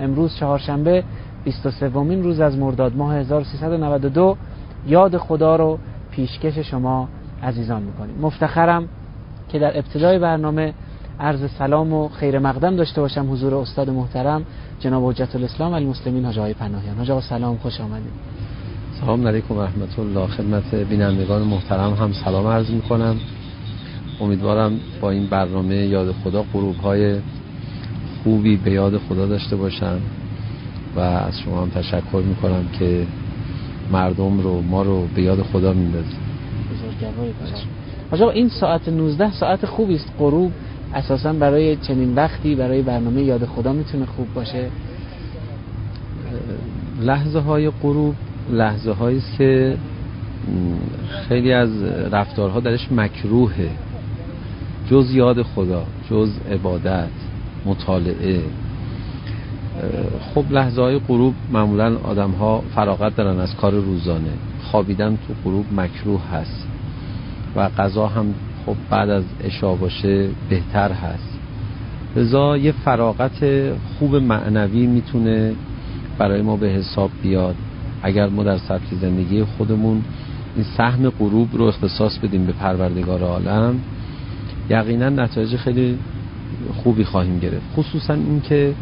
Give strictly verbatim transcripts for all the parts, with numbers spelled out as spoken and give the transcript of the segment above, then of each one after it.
امروز چهارشنبه بیست و سومین روز از مرداد ماه هزار و سیصد و نود و دو یاد خدا رو پیشکش شما عزیزان میکنیم. مفتخرم که در ابتدای برنامه عرض سلام و خیر مقدم داشته باشم حضور استاد محترم جناب حجت الاسلام المسلمین حاج آقای پناهیان. حاج آقا سلام، خوش آمدید. سلام علیکم و رحمت الله. خدمت بینندگان محترم هم سلام عرض میکنم. امیدوارم با این برنامه یاد خدا غروب‌های خوبی به یاد خدا داشته باشم و از شما هم تشکر میکنم که مردم رو ما رو به یاد خدا میندازید. بزرگواری باشید. حاج آقا این ساعت نوزده ساعت خوبی است. غروب اساساً برای چنین وقتی برای برنامه یاد خدا میتونه خوب باشه. لحظه های غروب لحظه هایی است که خیلی از رفتارها درش مکروهه، جز یاد خدا، جز عبادت، مطالعه. خب لحظه های غروب معمولا آدم ها فراغت دارن از کار روزانه، خوابیدن تو غروب مکروه هست و غذا هم خب بعد از عشا باشه بهتر هست. لذا یه فراغت خوب معنوی میتونه برای ما به حساب بیاد اگر ما در سبک زندگی خودمون این سهم غروب رو اختصاص بدیم به پروردگار عالم. یقینا نتایج خیلی خوبی خواهیم گرفت. خصوصا این که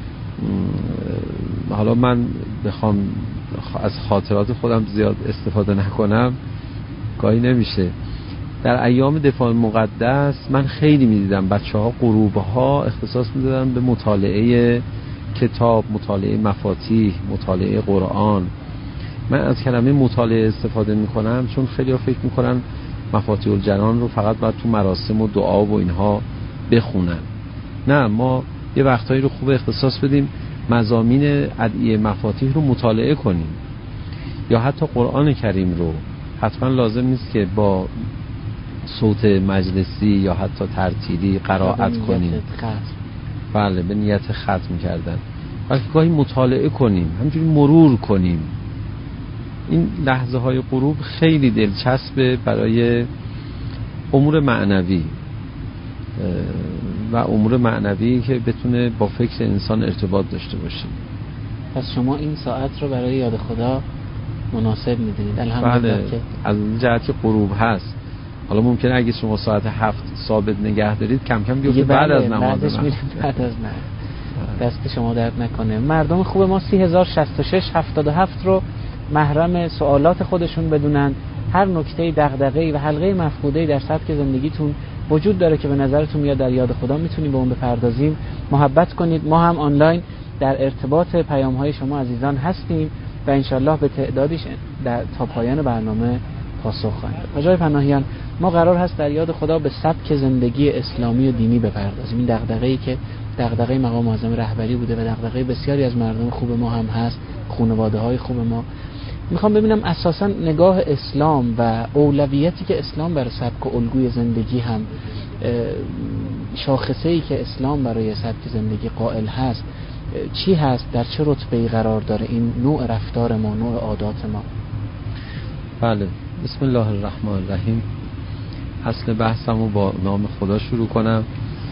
حالا من بخوام از خاطرات خودم زیاد استفاده نکنم گاهی نمیشه. در ایام دفاع مقدس من خیلی میدیدم بچه ها غروب ها اختصاص میدادن به مطالعه کتاب، مطالعه مفاتیح، مطالعه قرآن. من از کلمه مطالعه استفاده میکنم چون خیلی ها فکر میکنن مفاتیح الجنان رو فقط باید تو مراسم و دعا و اینها بخونن. نه، ما یه وقتایی رو خوب اختصاص بدیم مضامین ادعیه مفاتیح رو مطالعه کنیم، یا حتی قرآن کریم رو. حتما لازم نیست که با صوت مجلسی یا حتی ترتیلی قرائت کنیم، بله به نیت ختم کردن، بلکه گاهی مطالعه کنیم، همینجوری مرور کنیم. این لحظه های غروب خیلی دلچسبه برای امور معنوی و امور معنوی که بتونه با فکر انسان ارتباط داشته باشه. پس شما این ساعت رو برای یاد خدا مناسب میدونید؟ الحمدلله. بله، از این جهت که غروب هست. حالا ممکنه اگه شما ساعت هفت ثابت نگه دارید کم کم بیفته بعد از نماز بعد از نماز. دست شما درد نکنه. مردم خوب ما سی هزار شصت و شش هفتاد و هفت رو محرم سوالات خودشون بدونن. هر نکته دغدغه‌ای و حلقه مفقوده‌ای در سبک زندگیتون وجود داره که به نظرتون میاد در یاد خدا میتونیم به اون بپردازیم، محبت کنید. ما هم آنلاین در ارتباط پیام‌های شما عزیزان هستیم و انشالله به تعدادیش در تا پایان برنامه پاسخ خواهیم داد. حاج آقای پناهیان، ما قرار هست در یاد خدا به سبک زندگی اسلامی و دینی بپردازیم. این دغدغه‌ای که دغدغه مقام معظم رهبری بوده و دغدغه بسیاری از مردم خوب ما هم هست، خانواده‌های خوب ما. میخوام ببینم اساساً نگاه اسلام و اولویتی که اسلام برای سبک و الگوی زندگی هم شاخصه‌ای که اسلام برای سبک زندگی قائل هست چی هست؟ در چه رتبه‌ای قرار داره این نوع رفتار ما، نوع عادات ما؟ بله، بسم الله الرحمن الرحیم. اصل بحثمو با نام خدا شروع کنم.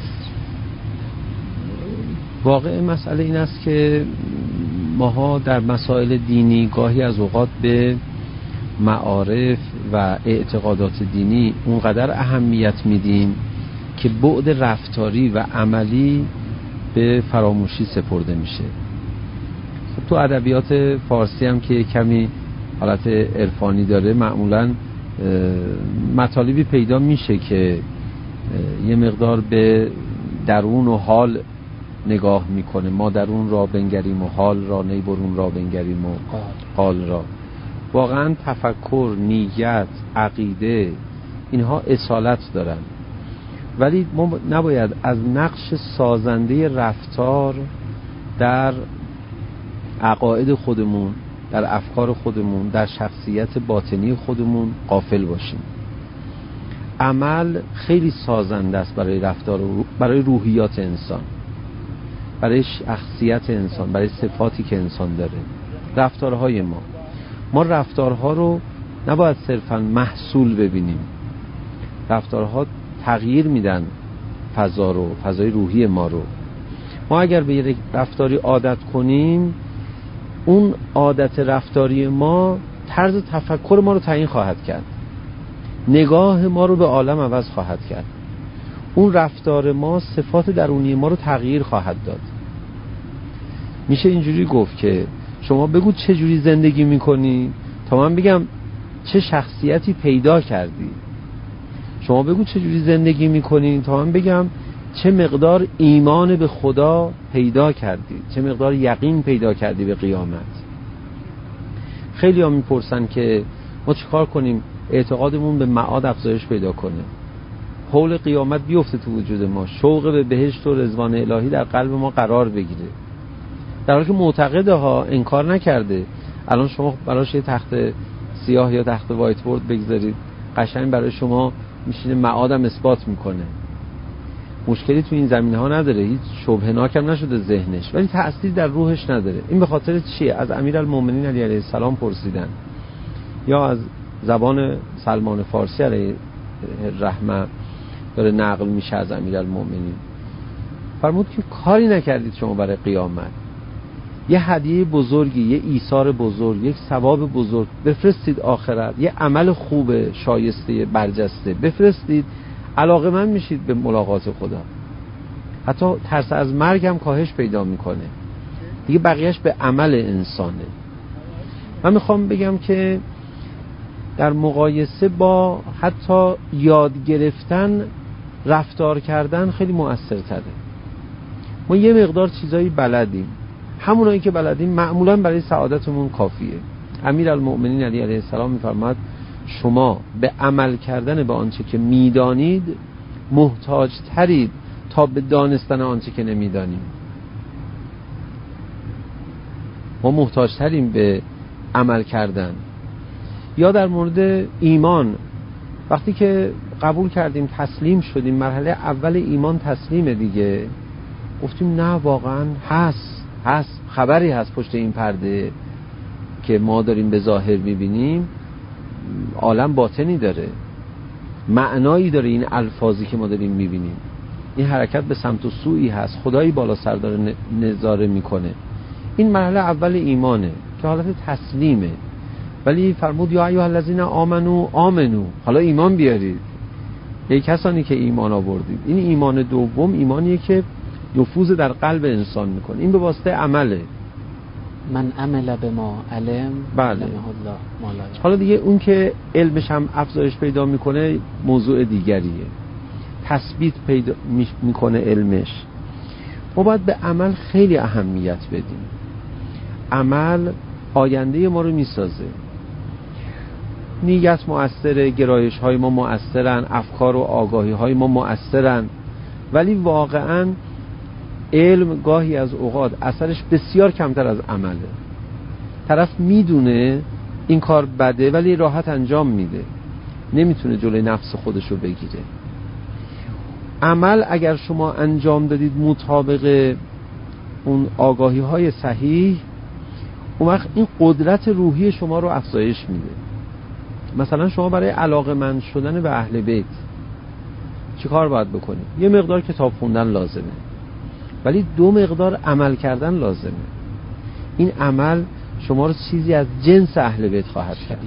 واقع مسئله این است که ماها در مسائل دینی گاهی از اوقات به معارف و اعتقادات دینی اونقدر اهمیت میدیم که بعد رفتاری و عملی به فراموشی سپرده میشه. خب تو ادبیات فارسی هم که کمی حالت عرفانی داره معمولاً مطالبی پیدا میشه که یه مقدار به درون و حال نگاه میکنه. ما درون را بنگریم و حال را، نی برون را بنگریم و حال را. واقعا تفکر، نیت، عقیده اینها اصالت دارن، ولی ما نباید از نقش سازنده رفتار در عقاید خودمون، در افکار خودمون، در شخصیت باطنی خودمون غافل باشیم. عمل خیلی سازنده است برای رفتار و برای روحیات انسان، برای شخصیت انسان، برای صفاتی که انسان داره. رفتارهای ما ما رفتارها رو نباید صرفا محصول ببینیم. رفتارها تغییر میدن فضا رو، فضای روحی ما رو. ما اگر به یک رفتاری عادت کنیم، اون عادت رفتاری ما طرز تفکر ما رو تعیین خواهد کرد، نگاه ما رو به عالم عوض خواهد کرد، اون رفتار ما صفات درونی ما رو تغییر خواهد داد. میشه اینجوری گفت که شما بگو چه جوری زندگی میکنی تا من بگم چه شخصیتی پیدا کردی. شما بگو چه جوری زندگی میکنی تا من بگم چه مقدار ایمان به خدا پیدا کردی، چه مقدار یقین پیدا کردی به قیامت. خیلی ها میپرسن که ما چیکار کنیم اعتقادمون به معاد افزایش پیدا کنه، حول قیامت بیفته تو وجود ما، شوق به بهشت و رضوان الهی در قلب ما قرار بگیره، در حالی که معتقده ها انکار نکرده. الان شما براش یه تخت سیاه یا تخت وایت بورد بگذارید، قشنگ برای شما میشینه معادم اثبات میکنه، مشکلی تو این زمینه ها نداره، هیچ شبهه‌ناک هم نشده ذهنش، ولی تأثیر در روحش نداره. این به خاطر چیه؟ از امیرالمومنین علی علیه السلام پرسیدن، یا از زبان سلمان فارسی علیه الرحمه داره نقل میشه از امیرالمومنین. فرمود که کاری نکردید شما برای قیامت، یه هدیه بزرگی، یه ایثار بزرگ، یک ثواب بزرگ بفرستید آخرت، یه عمل خوب شایسته برجسته بفرستید، علاقه‌مند میشید به ملاقات خدا، حتی ترس از مرگ هم کاهش پیدا میکنه دیگه، بقیهش به عمل انسانه. من میخوام بگم که در مقایسه با حتی یاد گرفتن، رفتار کردن خیلی مؤثرتره. ما یه مقدار چیزایی بلدیم، همونایی که بلدیم معمولا برای سعادتمون کافیه. امیرالمومنین علی علیه السلام میفرماد شما به عمل کردن به آنچه که میدانید محتاج ترید تا به دانستن آنچه که نمیدانیم. ما محتاج تریم به عمل کردن. یا در مورد ایمان، وقتی که قبول کردیم، تسلیم شدیم، مرحله اول ایمان تسلیمه دیگه، گفتیم نه واقعا هست هست خبری هست پشت این پرده که ما داریم به ظاهر میبینیم، عالم باطنی داره، معنایی داره این الفاظی که ما داریم میبینیم، این حرکت به سمت و سویی هست، خدایی بالا سر داره نظاره میکنه. این مرحله اول ایمانه که حالت تسلیمه. ولی فرمود یا ایها الذین آمنو آمنو، حالا ایمان بیارید ای کسانی که ایمان آوردید. این ایمان دوم ایمانیه که نفوذ در قلب انسان میکنه، این به واسطه عمله. من عمل به ما علم بله. علمه الله ما لا یعلم. حالا دیگه اون که علمش هم افزایش پیدا میکنه موضوع دیگریه، تثبیت پیدا میکنه علمش. ما باید به عمل خیلی اهمیت بدیم. عمل آینده ما رو میسازه. نیت مؤثره، گرایش های ما مؤثرن، افکار و آگاهی های ما مؤثرن، ولی واقعا علم گاهی از اوقات اثرش بسیار کمتر از عمله. طرف میدونه این کار بده ولی راحت انجام میده، نمیتونه جلوی نفس خودشو بگیره. عمل اگر شما انجام دادید مطابق اون آگاهی های صحیح، اون وقت این قدرت روحی شما رو افزایش میده. مثلا شما برای علاقه‌مند شدن به اهل بیت چی کار باید بکنید؟ یه مقدار کتاب خوندن لازمه، ولی دو مقدار عمل کردن لازمه. این عمل شما رو چیزی از جنس اهل بیت خواهد کرد.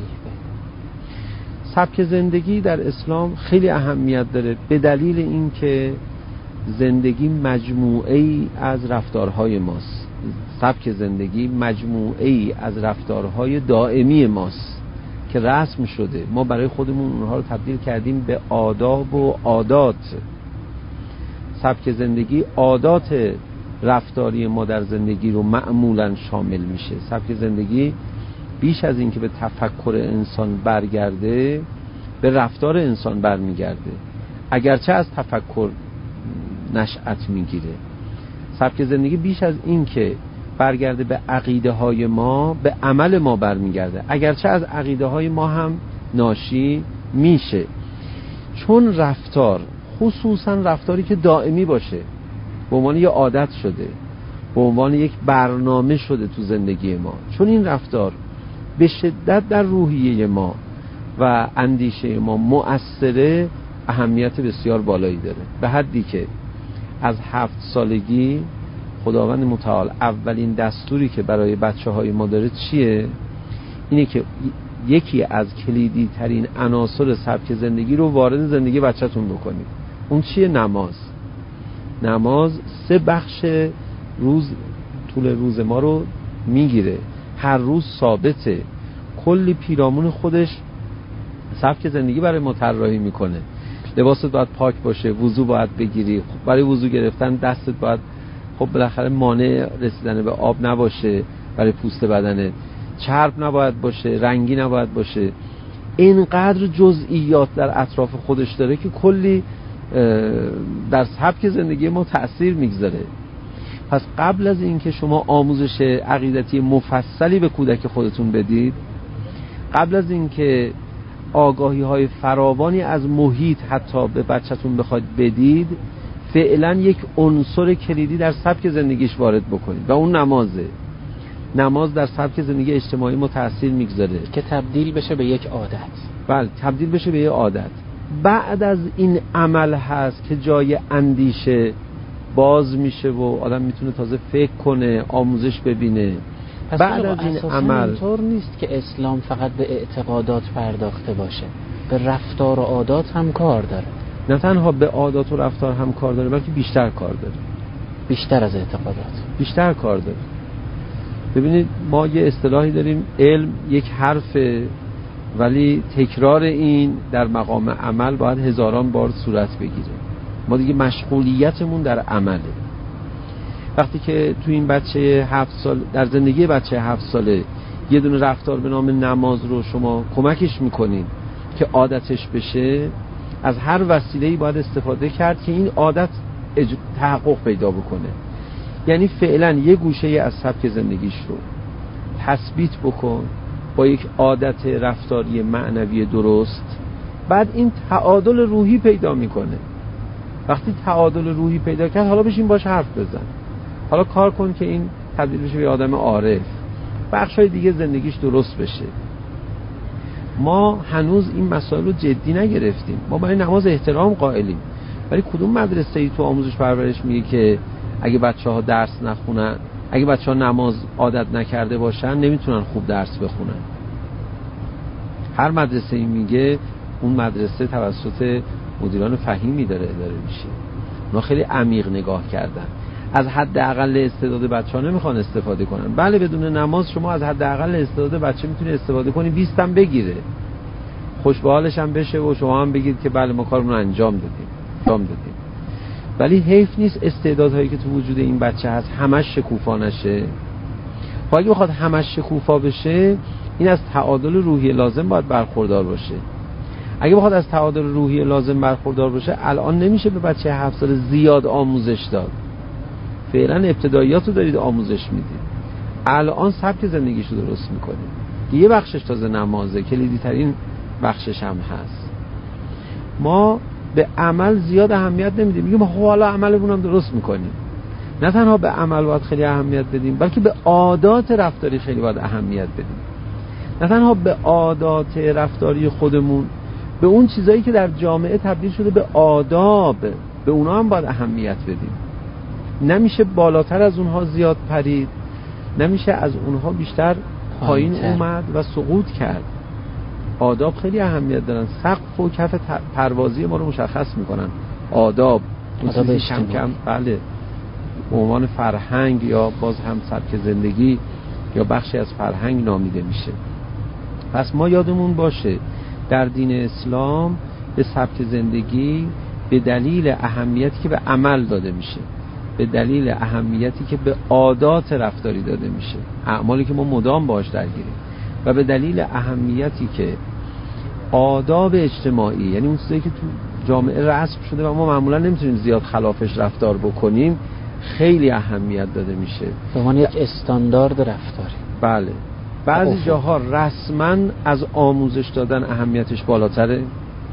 سبک زندگی در اسلام خیلی اهمیت داره، به دلیل این که زندگی مجموعه‌ای از رفتارهای ماست. سبک زندگی مجموعه‌ای از رفتارهای دائمی ماست که رسم شده، ما برای خودمون اونها رو تبدیل کردیم به آداب و عادات. سبک زندگی عادات رفتاری ما در زندگی رو معمولاً شامل میشه. سبک زندگی بیش از این که به تفکر انسان برگرده، به رفتار انسان برمیگرده، اگرچه از تفکر نشأت میگیره. سبک زندگی بیش از این که برگرده به عقیده های ما، به عمل ما برمیگرده، اگرچه از عقیده های ما هم ناشی میشه. چون رفتار، خصوصا رفتاری که دائمی باشه، به عنوان یه عادت شده، به عنوان یک برنامه شده تو زندگی ما، چون این رفتار به شدت در روحیه ما و اندیشه ما مؤثره، اهمیت بسیار بالایی داره، به حدی که از هفت سالگی خداوند متعال اولین دستوری که برای بچه های ما داره چیه؟ اینه که یکی از کلیدی ترین عناصر سبک زندگی رو وارد زندگی بچه‌تون بکنید. اون چیه؟ نماز. نماز سه بخش روز طول روز ما رو میگیره، هر روز ثابته، کلی پیرامون خودش سبک زندگی برای ما طراحی میکنه. لباست باید پاک باشه، وضو باید بگیری، خب برای وضو گرفتن دستت باید خب بالاخره مانع رسیدن به آب نباشه، برای پوست بدنت چرب نباید باشه، رنگی نباید باشه. اینقدر جزئیات در اطراف خودش داره که کلی در سبک زندگی ما تأثیر میگذاره. پس قبل از اینکه شما آموزش عقیدتی مفصلی به کودک خودتون بدید، قبل از اینکه آگاهی های فراوانی از محیط حتی به بچه‌تون بخواید بدید، فعلا یک عنصر کلیدی در سبک زندگیش وارد بکنید و اون نمازه. نماز در سبک زندگی اجتماعی ما تأثیر میگذاره که تبدیل بشه به یک عادت. بله، تبدیل بشه به یک عادت. بعد از این عمل هست که جای اندیشه باز میشه و آدم میتونه تازه فکر کنه، آموزش ببینه. پس بعد از این عمل اینطور نیست که اسلام فقط به اعتقادات پرداخته باشه، به رفتار و عادات هم کار داره. نه تنها به عادات و رفتار هم کار داره، بلکه بیشتر کار داره، بیشتر از اعتقادات بیشتر کار داره. ببینید ما یه اصطلاحی داریم، علم یک حرفه ولی تکرار این در مقام عمل باید هزاران بار صورت بگیره. ما دیگه مشغولیتمون در عمله. وقتی که تو این بچه هفت سال، در زندگی بچه هفت ساله یه دونه رفتار به نام نماز رو شما کمکش میکنین که عادتش بشه، از هر وسیله‌ای باید استفاده کرد که این عادت اج... تحقق پیدا بکنه. یعنی فعلا یه گوشه از سبک زندگیش رو تثبیت بکن با یک عادت رفتاری معنوی درست، بعد این تعادل روحی پیدا میکنه. وقتی تعادل روحی پیدا کرد، حالا بشین باش حرف بزن، حالا کار کن که این تبدیل بشه به آدم عارف، بخشای دیگه زندگیش درست بشه. ما هنوز این مسائل رو جدی نگرفتیم. ما برای نماز احترام قائلیم، ولی کدوم مدرسه‌ای تو آموزش پرورش میگه که اگه بچه‌ها درس نخونن، اگه بچه‌ها نماز عادت نکرده باشن نمیتونن خوب درس بخونن؟ هر مدرسه‌ای میگه اون مدرسه توسط مدیران فهیمی داره اداره میشه. اونا خیلی عمیق نگاه کردن، از حداقل استعداد بچه‌ها نمیخوان استفاده کنن. بله بدون نماز شما از حداقل استعداد بچه میتونی استفاده کنی، بیست هم بگیره، خوش به حالش هم بشه و شما هم بگید که بله ما کارمون رو انجام دادیم انجام دادیم. ولی حیف نیست استعدادهایی که تو وجود این بچه هست همش شکوفا نشه. خب اگه بخواد همش شکوفا بشه، این از تعادل روحی لازم باید برخوردار باشه. اگه بخواد از تعادل روحی لازم برخوردار باشه، الان نمیشه به بچه هفت ساله زیاد آموزش داد. فعلا ابتداییات رو دارید آموزش میدید، الان سبک زندگیشو درست میکنید. یه بخشش تازه نمازه، کلیدی ترین بخشش هم هست. ما به عمل زیاد اهمیت نمیدیم، میگیم خب حالا عملمون هم درست میکنیم. نه تنها به عمل باید خیلی اهمیت بدیم، بلکه به عادات رفتاری خیلی باید اهمیت بدیم. نه تنها به عادات رفتاری خودمون، به اون چیزایی که در جامعه تبدیل شده به آداب، به اونا هم باید اهمیت بدیم. نمیشه بالاتر از اونها زیاد پرید، نمیشه از اونها بیشتر پایین اومد و سقوط کرد. آداب خیلی اهمیت دارن، سقف و کف پروازی ما رو مشخص میکنن. آداب اون چیزی کم کم بله به عنوان فرهنگ یا باز هم سبک زندگی یا بخشی از فرهنگ نامیده میشه. پس ما یادمون باشه در دین اسلام به سبک زندگی به دلیل اهمیتی که به عمل داده میشه، به دلیل اهمیتی که به عادات رفتاری داده میشه، اعمالی که ما مدام باهاش درگیریم، و به دلیل اهمیتی که آداب اجتماعی، یعنی اون چیزی که تو جامعه رسم شده و ما معمولا نمیتونیم زیاد خلافش رفتار بکنیم، خیلی اهمیت داده میشه به عنوان یک استاندارد رفتاری. بله بعضی افت. جاها رسما از آموزش دادن اهمیتش بالاتره،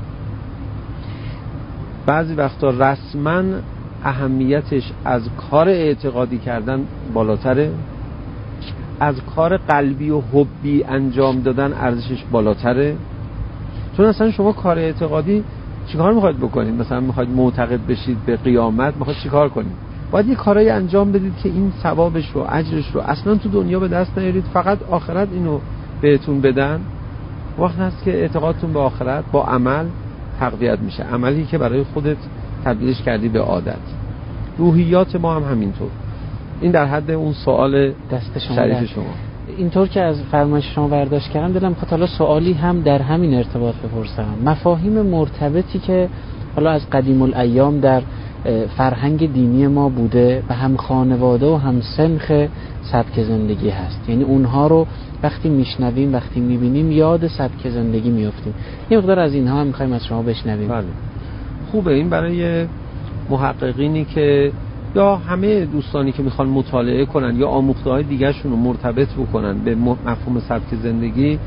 بعضی وقتا رسما اهمیتش از کار اعتقادی کردن بالاتره، از کار قلبی و حبی انجام دادن ارزشش بالاتره. چون اصلا شما کار اعتقادی چیکار میخواید بکنید؟ مثلا میخواید معتقد بشید به قیامت، میخواید چیکار کنید؟ باید یه کارایی انجام بدید که این ثوابش رو، اجرش رو اصلا تو دنیا به دست نیارید، فقط آخرت اینو بهتون بدن. وقت هست که اعتقادتون به آخرت با عمل تقویت میشه، عملی که برای خودت تبدیلش کردی به عادت. روحیات ما هم همینطور. این در حد اون سوال دست شما شریف در. شما. اینطور که از فرمایش شما برداشت کردم، دلم خواست حالا سوالی هم در همین ارتباط بپرسم. مفاهیم مرتبطی که حالا از قدیم الایام در فرهنگ دینی ما بوده و هم خانواده و هم سنخ سبک زندگی هست، یعنی اونها رو وقتی میشنویم، وقتی میبینیم یاد سبک زندگی میافتیم. یه مقدار از اینها هم میخوایم از شما بشنویم. بله. خوبه این برای محققینی که یا همه دوستانی که میخوان مطالعه کنن یا آموخته‌های دیگرشون رو مرتبط بکنن به مفهوم سبک زندگی،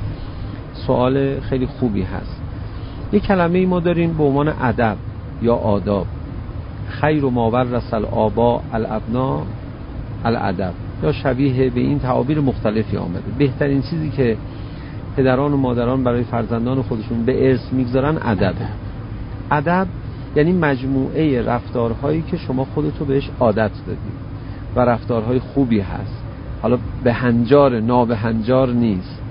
سوال خیلی خوبی هست. یک کلمه‌ای ما داریم به عنوان ادب یا آداب. خیر و ما ورث الآباء الابناء الادب، یا شبیه به این تعابیر مختلفی آمده. بهترین چیزی که پدران و مادران برای فرزندان خودشون به ارث میگذارن ادب. ادب یعنی مجموعه رفتارهایی که شما خودتو بهش عادت دادی و رفتارهای خوبی هست. حالا به هنجار نا به هنجار نیست،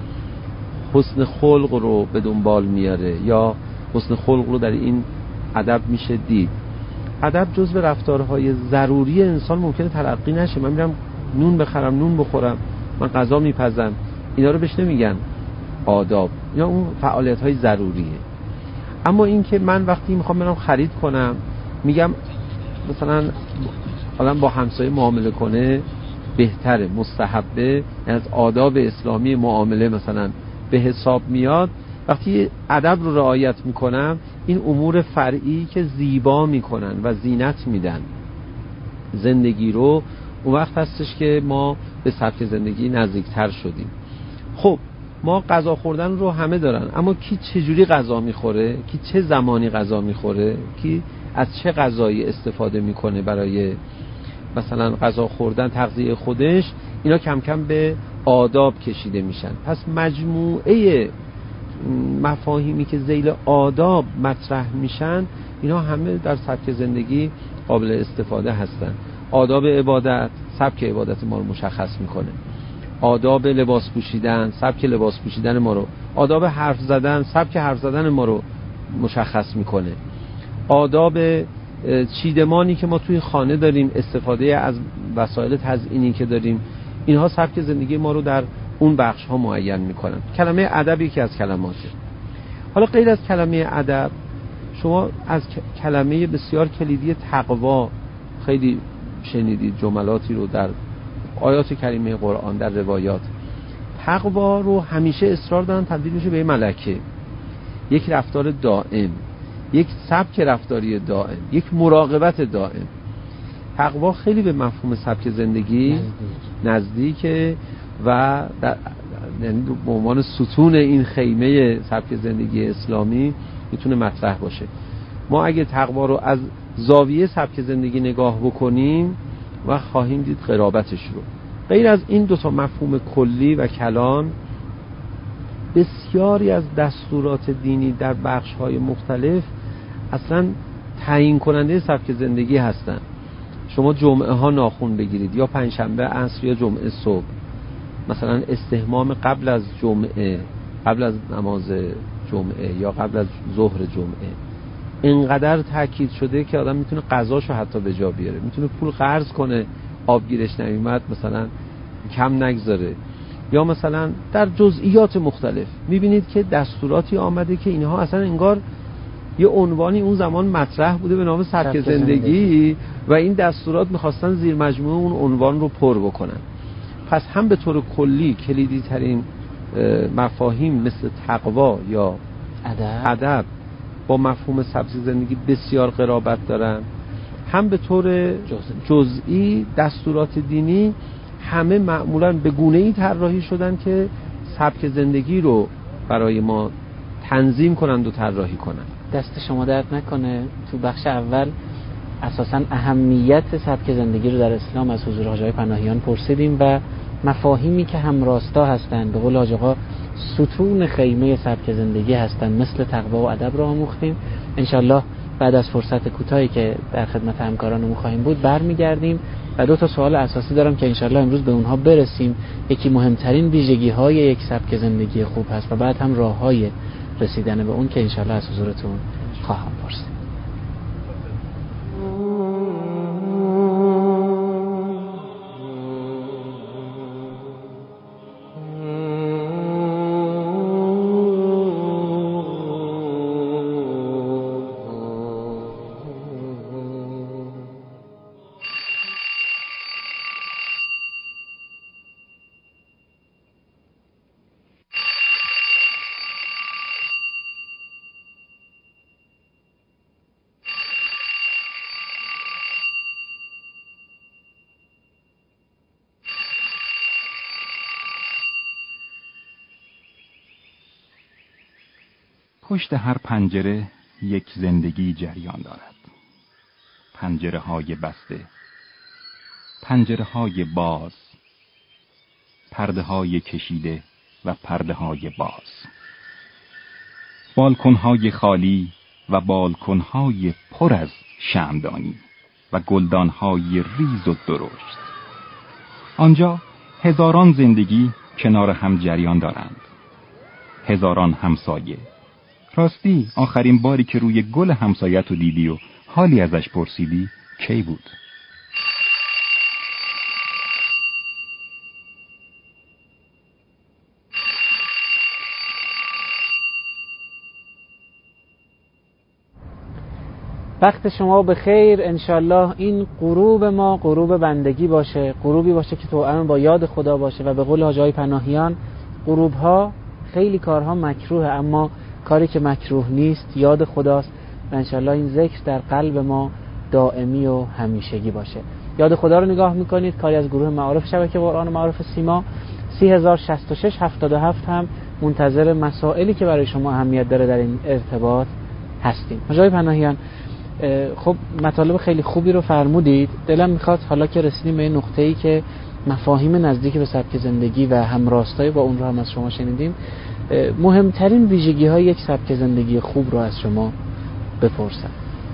حسن خلق رو به دنبال میاره یا حسن خلق رو در این ادب میشه دید. ادب جزو رفتارهای ضروری انسان ممکنه تلقی نشه. من میرم نون بخرم، نون بخورم، من غذا میپزم، اینا رو بهش نمیگن آداب، یا اون فعالیت های ضروریه. اما این که من وقتی میخوام برم خرید کنم میگم مثلا حالا با همسایه معامله کنه بهتره، مستحبه، یعنی از آداب اسلامی معامله مثلا به حساب میاد. وقتی ادب رو رعایت میکنم، این امور فرعی که زیبا میکنن و زینت میدن زندگی رو، اون وقت هستش که ما به سبک زندگی نزدیکتر شدیم. خب ما غذا خوردن رو همه دارن، اما کی چجوری غذا میخوره، کی چه زمانی غذا میخوره، کی از چه غذایی استفاده میکنه برای مثلا غذا خوردن، تغذیه خودش، اینا کم کم به آداب کشیده میشن. پس مجموعه مفاهیمی که ذیل آداب مطرح میشن، اینا همه در سبک زندگی قابل استفاده هستن. آداب عبادت، سبک عبادت ما رو مشخص میکنه. آداب لباس پوشیدن، سبک لباس پوشیدن ما رو، آداب حرف زدن، سبک حرف زدن ما رو مشخص میکنه. آداب چیدمانی که ما توی خانه داریم، استفاده از وسایل تزئینی که داریم، اینها سبک زندگی ما رو در اون بخش ها معین میکنن. کلمه ادب یکی از کلماته. حالا غیر از کلمه ادب، شما از کلمه بسیار کلیدی تقوا خیلی شنیدید، جملاتی رو در آیات کریمه قرآن، در روایات. تقوا رو همیشه اصرار دارن تبدیل میشه به ملکه، یک رفتار دائم، یک سبک رفتاری دائم، یک مراقبت دائم. تقوا خیلی به مفهوم سبک زندگی نزدیکه و در یعنی به عنوان ستون این خیمه سبک زندگی اسلامی میتونه مطرح باشه. ما اگه تقوا رو از زاویه سبک زندگی نگاه بکنیم و خواهیم دید قرابتش رو. غیر از این دو تا مفهوم کلی و کلان، بسیاری از دستورات دینی در بخش‌های مختلف اصلا تعیین کننده سبک زندگی هستن. شما جمعه ها ناخن بگیرید، یا پنجشنبه عصر یا جمعه صبح، مثلا استحمام قبل از جمعه، قبل از نماز جمعه یا قبل از ظهر جمعه، اینقدر تاکید شده که آدم میتونه قضاشو حتی به جا بیاره، میتونه پول قرض کنه، آبگیرش نمیومد مثلا کم نگذاره. یا مثلا در جزئیات مختلف میبینید که دستوراتی آمده که اینها اصلا انگار یه عنوانی اون زمان مطرح بوده به نام سبک زندگی و این دستورات میخواستن زیر مجموعه اون عنوان رو پر بکنن. پس هم به طور کلی کلیدی ترین مفاهیم مثل تقوا یا ادب با مفهوم سبک زندگی بسیار قرابت دارن، هم به طور جزئی دستورات دینی همه معمولاً به گونه‌ای طراحی شدن که سبک زندگی رو برای ما تنظیم کنند و طراحی کنند. دست شما درد نکنه. تو بخش اول اساساً اهمیت سبک زندگی رو در اسلام از حضور حاج آقای پناهیان پرسیدیم و مفاهیمی که همراستا هستند، به قول حاج آقا ستون خیمه سبک زندگی هستند، مثل تقوا و ادب رو آموختیم. انشالله بعد از فرصت کوتاهی که در خدمت همکارانمون خواهیم بود برمیگردیم و دو تا سوال اساسی دارم که انشالله امروز به اونها برسیم. یکی مهمترین ویژگی های یک سبک زندگی خوب هست و بعد هم راه های رسیدن به اون که انشالله از حضورتون خواهم پرسید. پشت هر پنجره یک زندگی جریان دارد. پنجره های بسته، پنجره های باز، پرده های کشیده و پرده های باز، بالکن های خالی و بالکن های پر از شمعدانی و گلدان های ریز و درشت. آنجا هزاران زندگی کنار هم جریان دارند، هزاران همسایه. راستی آخرین باری که روی گل همسایت رو دیدی و حالی ازش پرسیدی کی بود؟ وقت شما به خیر. انشالله این غروب ما غروب بندگی باشه، غروبی باشه که توأم با یاد خدا باشه و به قول حاج آقای پناهیان غروب ها خیلی کارها مکروه، اما کاری که مکروه نیست یاد خداست و انشالله این ذکر در قلب ما دائمی و همیشگی باشه. یاد خدا رو نگاه میکنید، کاری از گروه معارف شبکه قرآن و معارف سیما سی هزار و شصت و شش هفتاد و هفت هم منتظر مسائلی که برای شما اهمیت داره در این ارتباط هستیم. حاج آقای پناهیان، خب مطالب خیلی خوبی رو فرمودید. دلم میخواد حالا که رسیدیم به این نقطه‌ای که مفاهیم نزدیک به سبک زندگی و همراستایی با اون رو هم از شما شنیدیم، مهمترین ویژگی های یک سبک زندگی خوب رو از شما بپرسم.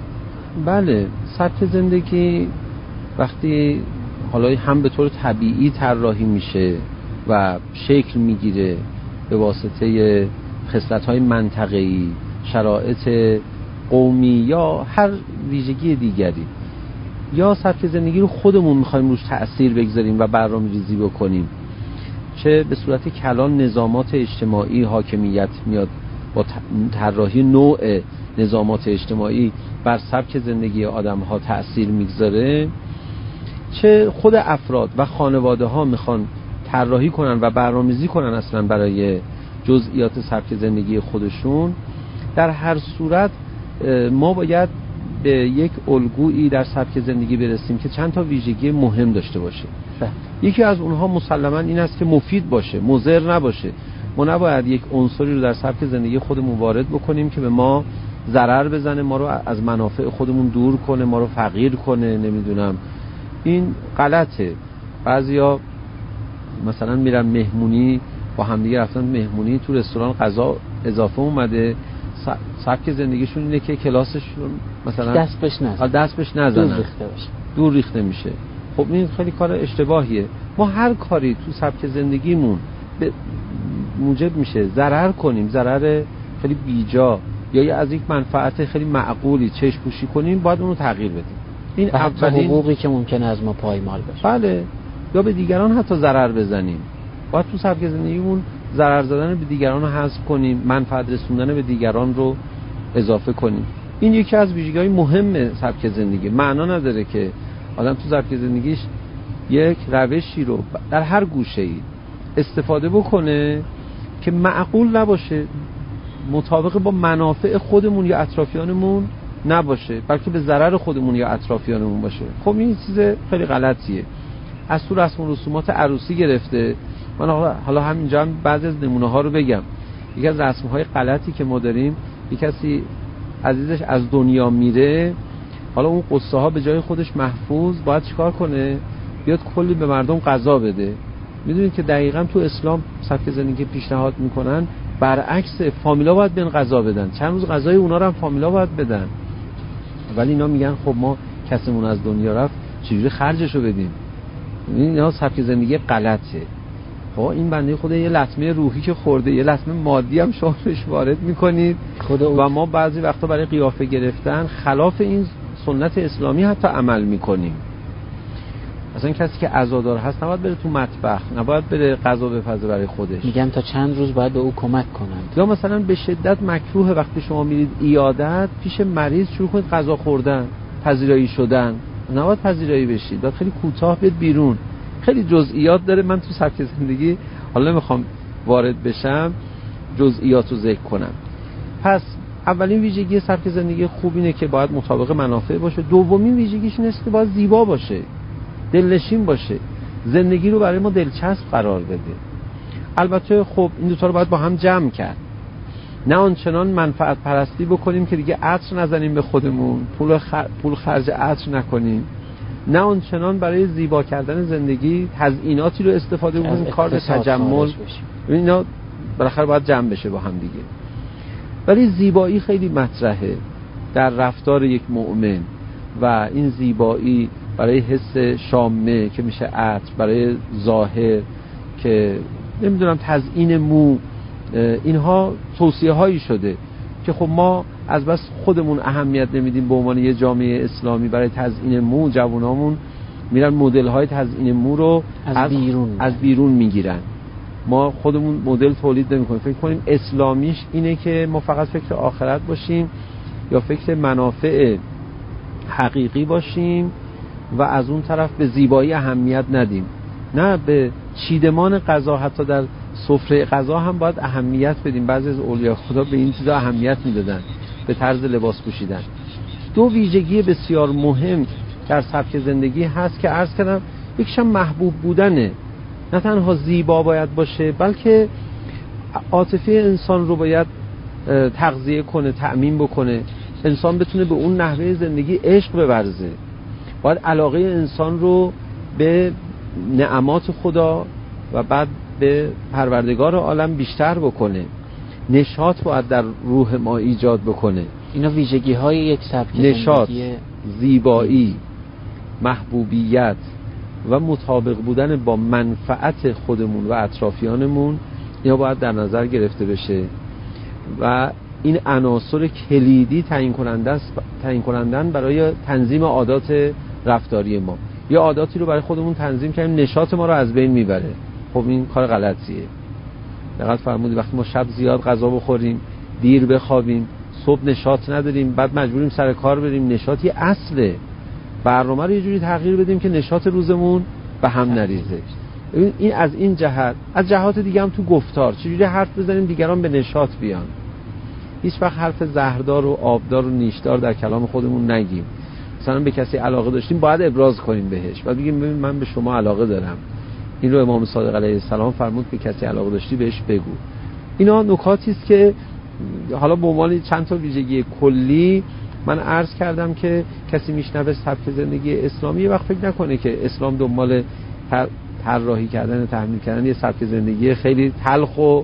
بله، سبک زندگی وقتی حالا هم به طور طبیعی طراحی میشه و شکل میگیره به واسطه خصلت‌های منطقه‌ای، شرایط قومی یا هر ویژگی دیگری، یا سبک زندگی رو خودمون میخوایم روش تأثیر بگذاریم و برنامه‌ریزی بکنیم، چه به صورت کلان نظامات اجتماعی حاکمیت میاد با طراحی نوع نظامات اجتماعی بر سبک زندگی آدم‌ها تأثیر میگذاره، چه خود افراد و خانواده ها میخوان طراحی کنن و برنامه‌ریزی کنن اصلا برای جزئیات سبک زندگی خودشون. در هر صورت ما باید به یک الگویی در سبک زندگی برسیم که چند تا ویژگی مهم داشته باشه. یکی از اونها مسلماً این است که مفید باشه، مضر نباشه. ما نباید یک عنصری رو در سبک زندگی خودمون وارد بکنیم که به ما ضرر بزنه، ما رو از منافع خودمون دور کنه، ما رو فقیر کنه. نمیدونم، این غلطه. بعضیا مثلا میرن مهمونی، با همدیگه رفتن مهمونی، تو رستوران غذا اضافه اومده، سبک زندگیشون اینه که کلاسشون مثلا دست بهش نزنن، دست بهش نزنن، دور ریخته بشه، دور ریخته میشه. خب این خیلی کار اشتباهیه. ما هر کاری تو سبک زندگیمون به موجب میشه ضرر کنیم، ضرر خیلی بیجا یا از یک منفعت خیلی معقولی چشم پوشی کنیم، باید اونو تغییر بدیم. این اولین حقوقی که ممکنه از ما پایمال بشه. بله، یا به دیگران حتی ضرر بزنیم. باید تو سبک زندگیمون ضرر زدن به دیگران رو حذف کنیم، منفعت رسوندن به دیگران رو اضافه کنیم. این یکی از ویژگی‌های مهم سبک زندگی. معنا نداره که آدم تو سبک زندگیش یک روشی رو در هر گوشه‌ای استفاده بکنه که معقول نباشه، مطابق با منافع خودمون یا اطرافیانمون نباشه، بلکه به ضرر خودمون یا اطرافیانمون باشه. خب این چیز خیلی غلطیه. از تو رسم و رسومات عروسی گرفته، من حالا همینجا هم بعضی از نمونه ها رو بگم. یکی از رسم های غلطی که ما داریم، یک کسی عزیزش از دنیا میره، حالا اون قصه ها به جای خودش محفوظ، باید چیکار کنه؟ بیاد کلی به مردم غذا بده. میدونید که دقیقاً تو اسلام سبک زندگی پیشنهاد میکنن برعکس، فامیلا باید بین غذا بدن، چند روز غذای اونا رو هم فامیلا باید بدن. ولی اینا میگن خب ما کسیمون از دنیا رفت چجوری خرجشو بدیم؟ اینا سبک زندگی غلطه. خب این بنده خدا یه لطمه روحی که خورده، یه لطمه مادی هم شما بهش وارد میکنید و ما بعضی وقتا برای قیافه گرفتن خلاف این سنت اسلامی حتی عمل میکنیم. مثلا کسی که عزادار هست نباید بره تو مطبخ، نباید بره غذا بپزه برای خودش، میگن تا چند روز باید به او کمک کنند. یا مثلا به شدت مکروه وقتی شما میرید عیادت پیش مریض شروع کنید غذا خوردن، پذیرایی شدن. نباید پذیرایی بشید، باید خیلی کوتاه بیاد بیرون. خیلی جزئیات داره، من تو سبک زندگی حالا نمیخوام وارد بشم، جزئیات رو ذکر کنم. پس اولین ویژگی سبک زندگی خوب اینه که باید مطابق منافع باشه. دومین ویژگیش اینه که باید زیبا باشه، دلنشین باشه، زندگی رو برای ما دلچسب قرار بده. البته خب این دوتا رو باید با هم جمع کرد، نه آنچنان منفعت پرستی بکنیم که دیگه عطر نزنیم به خودمون، پول خر... پول خرج عطر نکنیم، نه آنچنان برای زیبا کردن زندگی تزییناتی رو استفاده بکنیم، کار تجمل. اینا بالاخره باید جمع بشه با هم دیگه. ولی زیبایی خیلی مطرحه در رفتار یک مؤمن و این زیبایی برای حس شامه که میشه عطر، برای ظاهر که نمیدونم تزیین مو، اینها توصیه هایی شده که خب ما از بس خودمون اهمیت نمیدیم به عنوان یه جامعه اسلامی برای تزیین مو. جوانامون میرن مدل های تزیین مو رو از, از بیرون از بیرون میگیرن، ما خودمون مدل تولید نمیکنیم. فکر کنیم اسلامیش اینه که ما فقط فکر آخرت باشیم یا فکر منافع حقیقی باشیم و از اون طرف به زیبایی اهمیت ندیم. نه، به چیدمان غذا، حتی در سفره غذا هم باید اهمیت بدیم. بعضی از اولیاء خدا به این چیزا اهمیت میدادن، به طرز لباس پوشیدن. دو ویژگی بسیار مهم در سبک زندگی هست که عرض کردم، یکیش هم محبوب بودنه. نه تنها زیبا باید باشه، بلکه عاطفه انسان رو باید تغذیه کنه، تأمین بکنه. انسان بتونه به اون نحوه زندگی عشق بورزه. باید علاقه انسان رو به نعمات خدا و بعد به پروردگار عالم بیشتر بکنه. نشاط باید در روح ما ایجاد بکنه. اینا ویژگی های یک سبک نشاط، زندگی، زیبایی، محبوبیت و مطابق بودن با منفعت خودمون و اطرافیانمون، اینا باید در نظر گرفته بشه و این عناصر کلیدی تعیین کننده است، تعیین کنندن برای تنظیم عادات رفتاری ما. یه عاداتی رو برای خودمون تنظیم کردیم، نشاط ما رو از بین میبره. خب این کار غلطیه. دقت فرمودید وقتی ما شب زیاد غذا بخوریم، دیر بخوابیم، صبح نشاط نداریم، بعد مجبوریم سر کار بریم، نشاطی اصله. برنامه رو یه جوری تغییر بدیم که نشاط روزمون به هم نریزه. این از این جهت. از جهات دیگه هم تو گفتار چجوری حرف بزنیم دیگران به نشاط بیان. هیچ وقت حرف زهردار و آبدار و نیشدار در کلام خودمون نگیم. مثلا به کسی علاقه داشتیم باید ابراز کنیم بهش، بعد بگیم ببین من به شما علاقه دارم. این رو امام صادق علیه السلام فرمود که کسی علاقه داشتی بهش بگو. اینا نکاتی است که حالا به عنوان چند تا ویژگی کلی من عرض کردم که کسی میشنوه سبک زندگی اسلامی یه وقت فکر نکنه که اسلام دنبال طراحی کردن، تحمیل کردن یه سبک زندگی خیلی تلخ و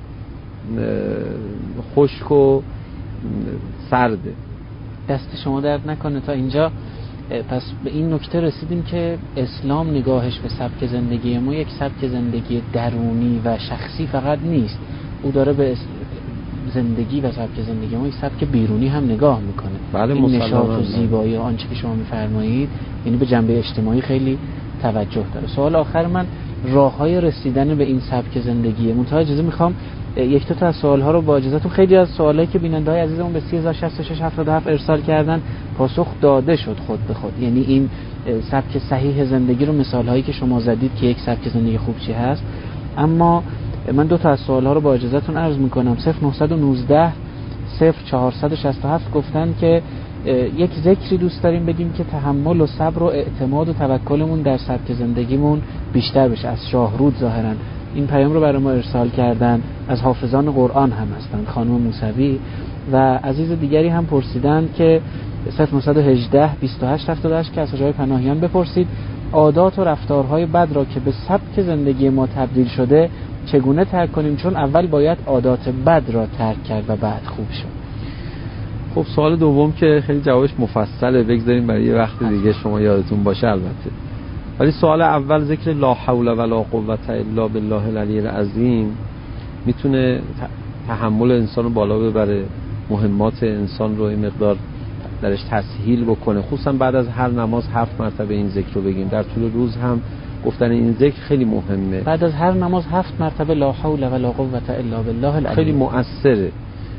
خشک و سرده. دست شما درد نکنه تا اینجا. پس به این نکته رسیدیم که اسلام نگاهش به سبک زندگی ما یک سبک زندگی درونی و شخصی فقط نیست، او داره به زندگی و سبک زندگی ما یک سبک بیرونی هم نگاه میکنه. بله، این نشاط و زیبایی و آنچه که شما میفرمایید یعنی به جنبه اجتماعی خیلی توجه داره. سوال آخر من راههای رسیدن به این سبک زندگیه. منتها اجازه میخوام یک تا از سوال‌ها رو با اجازهتون، خیلی از سوالایی که بیننده‌های عزیزمون به سه هزار و شصت و شش هفتاد و هفت ارسال کردن پاسخ داده شد خود به خود. یعنی این سبک صحیح زندگی رو مثال‌هایی که شما زدید که یک سبک زندگی خوب چی هست. اما من دو تا از سوال‌ها رو با اجازهتون عرض می‌کنم. صفر نه یک نه صفر چهار شش هفت گفتن که یک ذکری دوست داریم بگیم که تحمل و صبر و اعتماد و توکلمون در سبک زندگیمون بیشتر بشه. از شاهرود ظاهراً این پیام رو برای ما ارسال کردن. از حافظان قرآن هم هستند، خانم موسوی. و عزیز دیگری هم پرسیدن که صفر نه یک هشت بیست و هشت هفتاد و هشت که از جای پناهیان بپرسید عادات و رفتارهای بد را که به سبک زندگی ما تبدیل شده چگونه ترک کنیم، چون اول باید عادات بد را ترک کرد و بعد خوب شد. خب سوال دوم که خیلی جوابش مفصله، بگذاریم برای یه وقت دیگه شما یادتون باشه البته. ولی سوال اول ذکر لا حول ولا قوة الا بالله العلی العظیم میتونه تحمل انسان رو بالا ببره، مهمات انسان رو این مقدار درش تسهیل بکنه، خصوصا بعد از هر نماز هفت مرتبه این ذکر رو بگیم. در طول روز هم گفتن این ذکر خیلی مهمه. بعد از هر نماز هفت مرتبه لا حول ولا قوة الا بالله العلی خیلی مؤثره.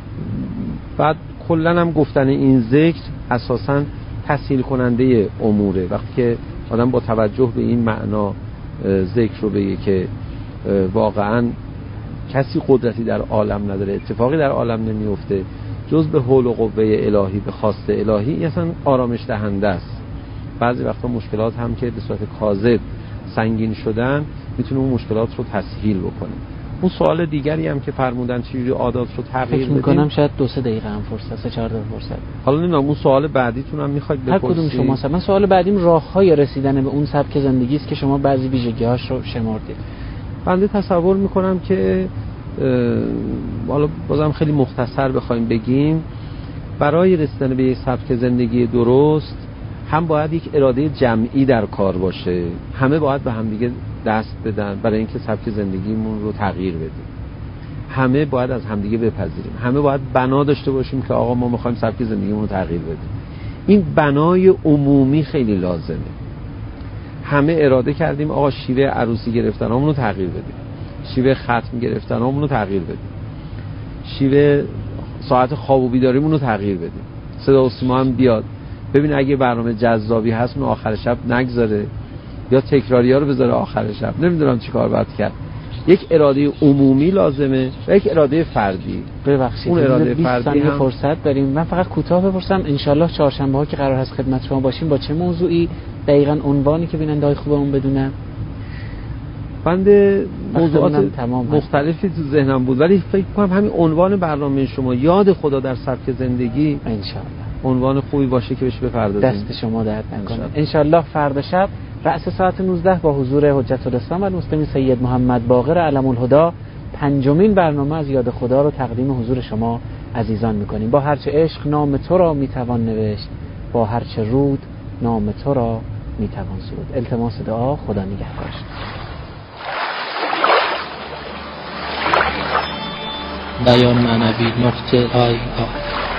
بعد کلا هم گفتن این ذکر اساساً تسهیل کننده اموره. وقتی که آدم با توجه به این معنا ذکر رو بگه که واقعاً کسی قدرتی در عالم نداره، اتفاقی در عالم نمیفته جز به حول و قوه الهی، به خواست الهی، این اصلا آرامش دهنده است. بعضی وقتا مشکلات هم که به صورت کاذب سنگین شدن میتونه اون مشکلات رو تسهیل بکنه. اون سوال دیگری هم که فرمودن چجوری عادات رو تغییر بدیم، فکر میکنم شاید دو سه دقیقه هم فرصت، سه چهار دقیقه فرصت. حالا نمیدونم اون سوال بعدیتون هم میخواید بپرسید؟ هر کدوم شما سوال. من سوال بعدیم راههای رسیدن به اون سبک زندگی است که شما بعضی ویژگی‌هاش رو شمردید. بنده تصور میکنم که حالا بازم خیلی مختصر بخوایم بگیم، برای رسیدن به یک سبک زندگی درست هم باید یک اراده جمعی در کار باشه، همه باید به همدیگه دست بدن برای اینکه سبک زندگیمون رو تغییر بدیم، همه باید از همدیگه بپذیریم، همه باید بنا داشته باشیم که آقا ما میخوایم سبک زندگیمون رو تغییر بدیم. این بنای عمومی خیلی لازمه. همه اراده کردیم آقا شیوه عروسی گرفتنامون رو تغییر بدیم، شیوه ختم گرفتنامون رو تغییر بدیم، شیوه ساعت خواب و بیداریمون رو تغییر بدیم، صدا و سیما هم بیاد، ببین اگه برنامه جذابی هست اون آخر شب نگذاره یا تکراری‌ها رو بذاره آخر شب، نمیدونم چی کار باید کرد. یک اراده عمومی لازمه و یک اراده فردی. ببخشید اون اراده بیست فردی ثانیه هم فرصت داریم. من فقط کوتاه بپرسم انشالله چهارشنبه ها که قرار هست خدمت شما باشیم با چه موضوعی، دقیقاً عنوانی که بیننده‌های خوبمون بدونن؟ بنده موضوعات مختلفی تو ذهنم بود ولی فکر کنم همین عنوان برنامه شما یاد خدا در سبک زندگی انشالله عنوان خوبی باشه که بهش بپردازیم. دست شما درد نکنه. انشالله فردا شب رأس ساعت نوزده با حضور حجت الاسلام و المسلمین سید محمد باقر علم الهدی پنجمین برنامه از یاد خدا رو تقدیم حضور شما عزیزان میکنیم. با هرچه عشق نام تو را میتوان نوشت، با هرچه رود نام تو را میتوان سرود. التماس دعا. خدا نگهدار. بیان معنوی نقطه آی آی